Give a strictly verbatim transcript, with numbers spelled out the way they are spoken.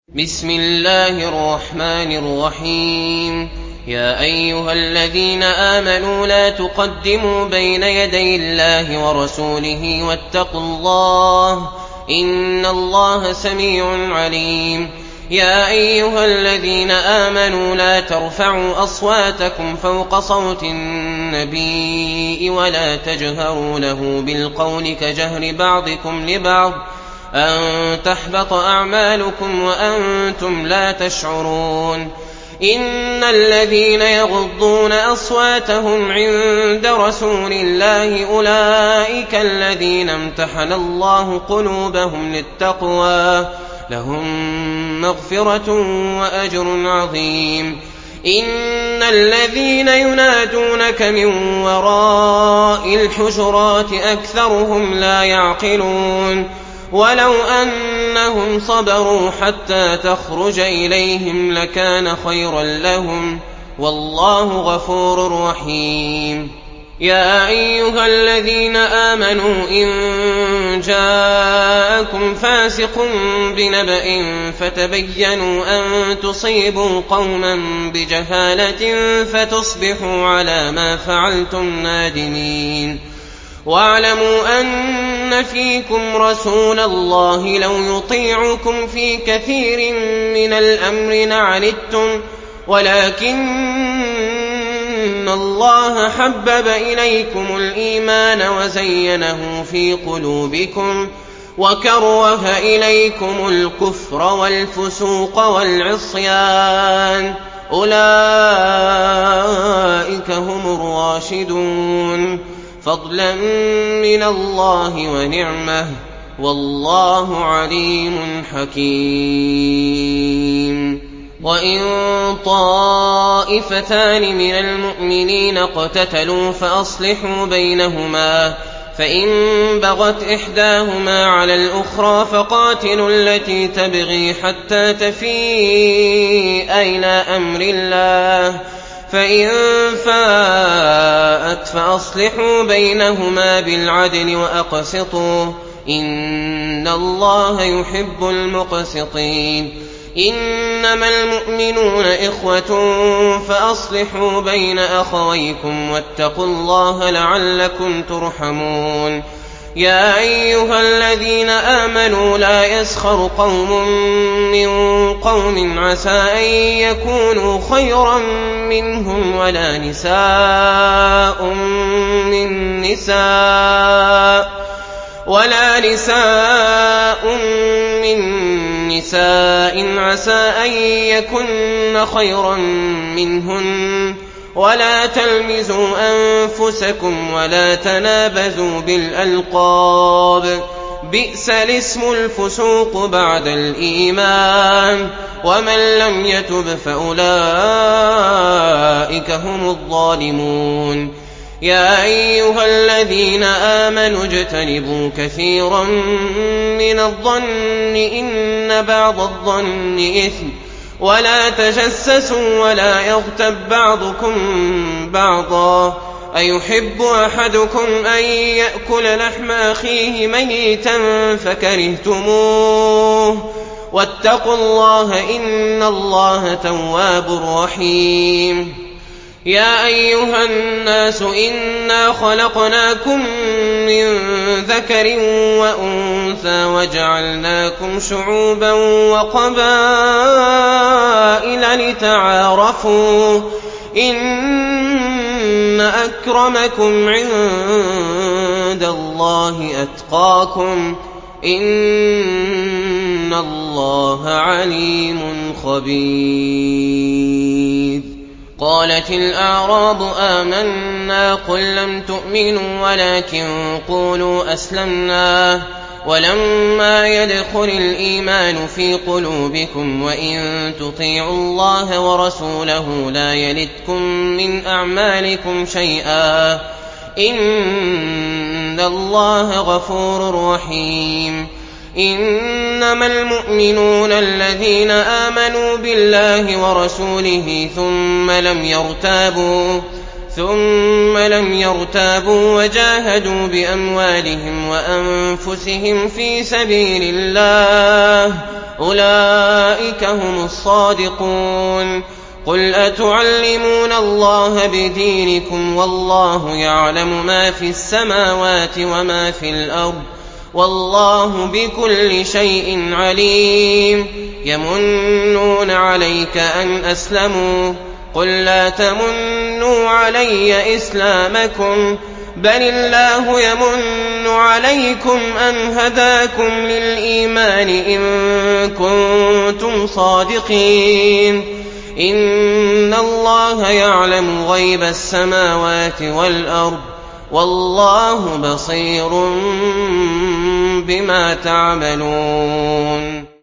بسم الله الرحمن الرحيم يا أيها الذين آمنوا لا تقدموا بين يدي الله ورسوله واتقوا الله إن الله سميع عليم يا أيها الذين آمنوا لا ترفعوا أصواتكم فوق صوت النبي ولا تجهروا له بالقول كجهر بعضكم لبعض أن تحبط أعمالكم وأنتم لا تشعرون إن الذين يغضون أصواتهم عند رسول الله أولئك الذين امتحن الله قلوبهم للتقوى لهم مغفرة وأجر عظيم إن الذين ينادونك من وراء الحجرات أكثرهم لا يعقلون ولو أنهم صبروا حتى تخرج إليهم لكان خيرا لهم والله غفور رحيم يا أيها الذين آمنوا إن جاءكم فاسق بنبأ فتبينوا أن تصيبوا قوما بجهالة فتصبحوا على ما فعلتم نادمين واعلموا أن فيكم رسول الله لو يطيعكم في كثير من الأمر لعنتم ولكن الله حبب إليكم الإيمان وزينه في قلوبكم وكره إليكم الكفر والفسوق والعصيان أولئك هم الراشدون فضلا من الله ونعمه والله عليم حكيم وإن طائفتان من المؤمنين اقتتلوا فأصلحوا بينهما فإن بغت إحداهما على الأخرى فقاتلوا التي تبغي حتى تفيء إلى أمر الله فإن فاءت فأصلحوا بينهما بالعدل وأقسطوا إن الله يحب المقسطين إنما المؤمنون إخوة فأصلحوا بين أخويكم واتقوا الله لعلكم ترحمون يا أيها الذين آمنوا لا يسخر قوم من قوم عسى أن يكونوا خيرا منهم ولا نساء من نساء ولا نساء من نساء عسى أن يكن خيرا منهن ولا تلمزوا أنفسكم ولا تنابزوا بالألقاب بئس الاسم الفسوق بعد الإيمان ومن لم يتب فأولئك هم الظالمون يا أيها الذين آمنوا اجتنبوا كثيرا من الظن إن بعض الظن إثم ولا تجسسوا ولا يغتب بعضكم بعضا أيحب أحدكم أن يأكل لحم أخيه ميتا فكرهتموه واتقوا الله إن الله تواب رحيم يا أيها الناس إنا خلقناكم من ذكر وأنثى وجعلناكم شعوبا وقبائل لتعارفوا إن أكرمكم عند الله أتقاكم إن الله عليم خبير قالت الأعراب آمنا قل لم تؤمنوا ولكن قولوا أسلمنا ولما يدخل الإيمان في قلوبكم وإن تطيعوا الله ورسوله لا يلتكم من أعمالكم شيئا إن الله غفور رحيم إنما المؤمنون الذين آمنوا بالله ورسوله ثم لم يرتابوا ثم لم يرتابوا وجاهدوا بأموالهم وأنفسهم في سبيل الله أولئك هم الصادقون. قل أتعلمون الله بدينكم والله يعلم ما في السماوات وما في الأرض والله بكل شيء عليم. يمنون عليك أن أسلموا قل لا تمنوا علي إسلامكم بل الله يمن عليكم أن هداكم للإيمان إن كنتم صادقين. إن الله يعلم غيب السماوات والأرض والله بصير بما تعملون.